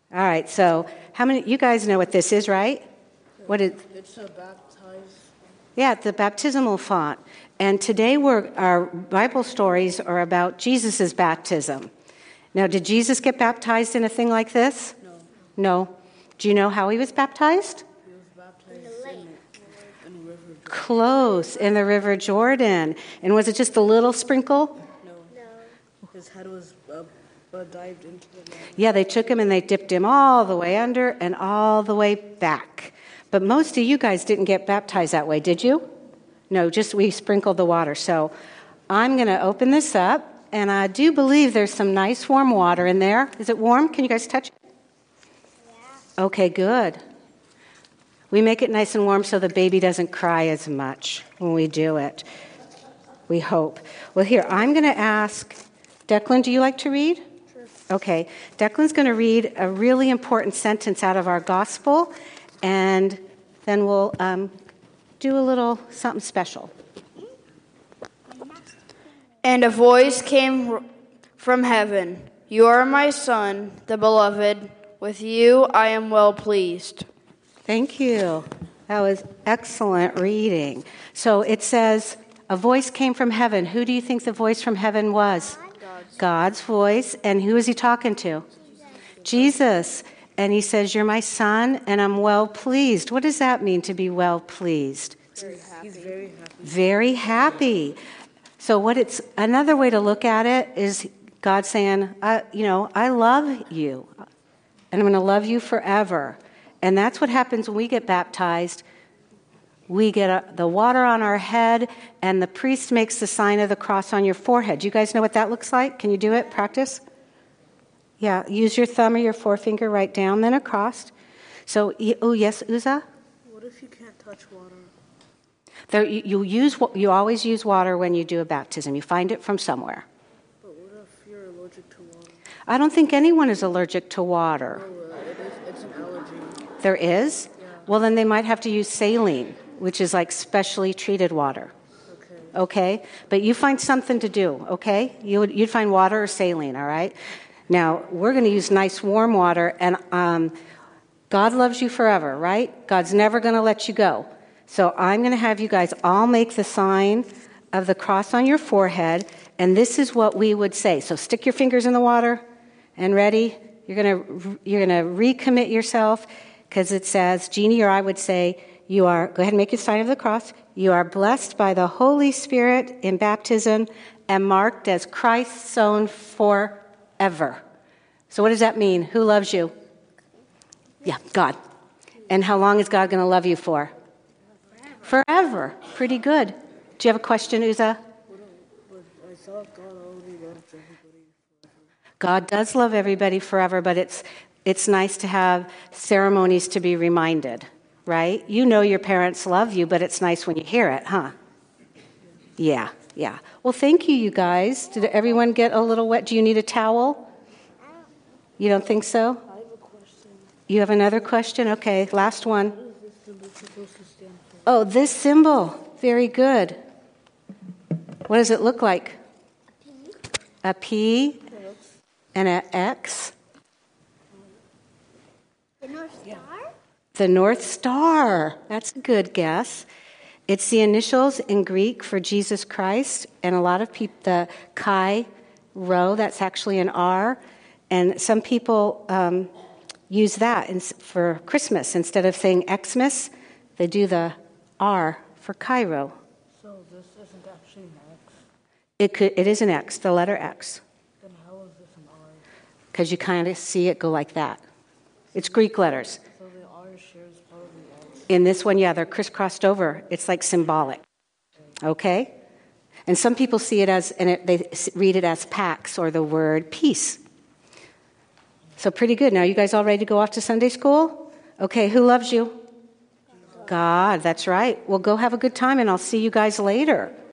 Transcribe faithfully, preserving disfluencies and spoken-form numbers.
All right, so how many, you guys know what this is, right? What is? It's a baptized. Yeah, the baptismal font. And today we're, our Bible stories are about Jesus' baptism. Now, did Jesus get baptized in a thing like this? No. No. Do you know how he was baptized? He was baptized in the lake. In the river Jordan. Close, in the River Jordan. And was it just a little sprinkle? No. No. His head was uh, uh, dived into the water. Yeah, they took him and they dipped him all the way under and all the way back. But most of you guys didn't get baptized that way, did you? No, just we sprinkled the water. So I'm going to open this up. And I do believe there's some nice warm water in there. Is it warm? Can you guys touch it? Yeah. Okay, good. We make it nice and warm so the baby doesn't cry as much when we do it. We hope. Well, here, I'm going to ask, Declan, do you like to read? Sure. Okay. Declan's going to read a really important sentence out of our gospel, and then we'll um, do a little something special. And a voice came from heaven, "You are my son, the beloved. With you I am well pleased." Thank you. That was excellent reading. So it says, a voice came from heaven. Who do you think the voice from heaven was? God's, God's voice. And who is he talking to? Jesus. Jesus. And he says, you're my son, and I'm well pleased. What does that mean, to be well pleased? Very happy. He's very happy. Very happy. So what it's another way to look at it is God saying, I, you know, I love you, and I'm going to love you forever. And that's what happens when we get baptized. We get a, the water on our head, and the priest makes the sign of the cross on your forehead. Do you guys know what that looks like? Can you do it? Practice? Yeah, use your thumb or your forefinger right down, then across. So, oh, yes, Uza? What if you can't touch water? There, you, you use you always use water when you do a baptism. You find it from somewhere. But what if you're allergic to water? I don't think anyone is allergic to water. No, uh, it is, it's an allergy. There is? Yeah. Well, then they might have to use saline, which is like specially treated water. Okay. Okay? But you find something to do, okay? You would, you'd find water or saline, all right? Now, we're going to use nice warm water, and um, God loves you forever, right? God's never going to let you go. So I'm going to have you guys all make the sign of the cross on your forehead, and this is what we would say. So stick your fingers in the water, and ready? You're going to you're going to recommit yourself, because it says, Jeannie or I would say, you are, go ahead and make your sign of the cross. You are blessed by the Holy Spirit in baptism and marked as Christ's own forever. So what does that mean? Who loves you? Yeah, God. And how long is God going to love you for? Forever. Pretty good. Do you have a question, Uza? I thought God already loved everybody forever. God does love everybody forever, but it's it's nice to have ceremonies to be reminded, right? You know your parents love you, but it's nice when you hear it, huh? Yeah, yeah. Well, thank you, you guys. Did everyone get a little wet? Do you need a towel? You don't think so? I have a question. You have another question? Okay, last one. What is this symbol supposed to stand for? Oh, this symbol. Very good. What does it look like? A P and an X. The North Star? The North Star. That's a good guess. It's the initials in Greek for Jesus Christ, and a lot of people, the Chi Rho, that's actually an R, and some people um, use that in, for Christmas. Instead of saying Xmas, they do the R for Cairo. So this isn't actually an X? It could. It is an X, the letter X. Then how is this an R? Because you kind of see it go like that. It's Greek letters. So the R shares part of the X? In this one, yeah, they're crisscrossed over. It's like symbolic. Okay? And some people see it as, and it, they read it as Pax, or the word peace. So pretty good. Now, you guys all ready to go off to Sunday school? Okay, who loves you? God, that's right. Well, go have a good time, and I'll see you guys later.